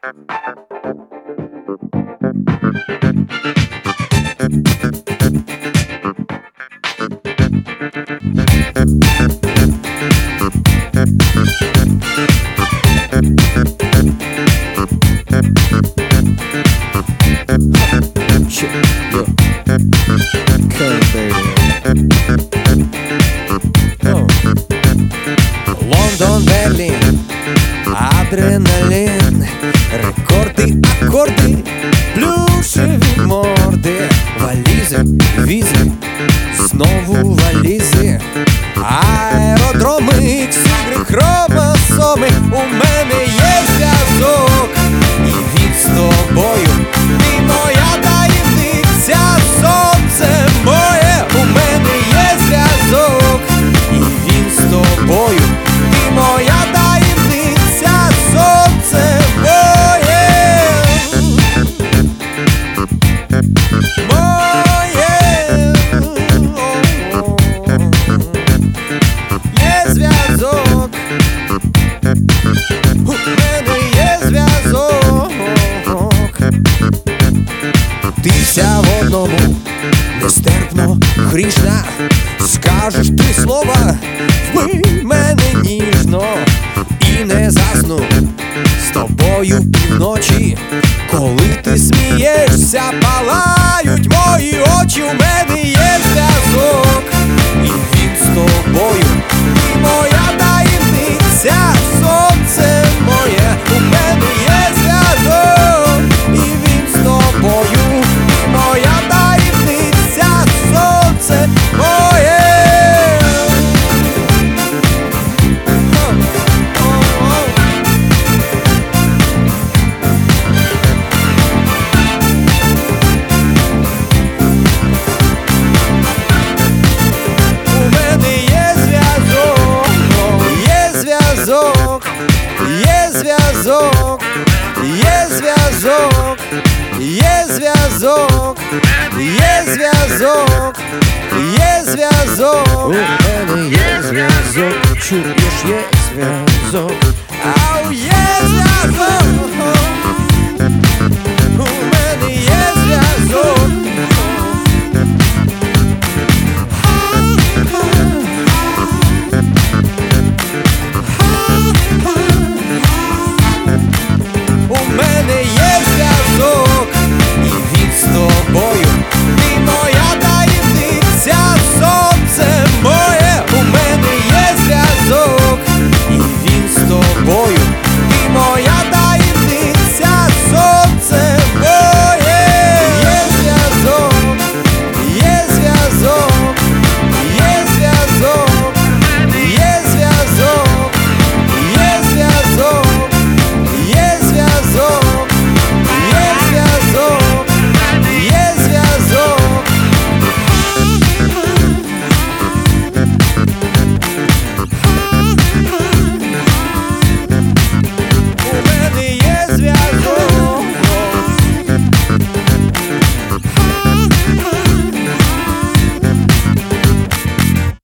Лондон, Берлін, адреналін, рекорди, акорди, плюшеві морди, валізи, візи, знову валізи, аеродроми, ігри, хромосоми. У мене є зв'язок, і він з тобою, ти моя таємниця, сонце моє. У мене є зв'язок, і він з тобою, ти моя таємниця, сонце моє. Є зв'язок, у мене є зв'язок. Ти вся в одному, нестерпно грішна. Скажеш три слова, вбий мене ніжно, і не засну з тобою півночі. Коли ти смієшся, палають мої очі. У мене є зв'язок, і він з тобою, ти моя таємниця, сонце моє. У мене є зв'язок, і він з тобою, ти моя таємниця, сонце моє. Є зв'язок, є зв'язок, є зв'язок, є зв'язок, є зв'язок. У мене є зв'язок, чуєш, є зв'язок. Ау, є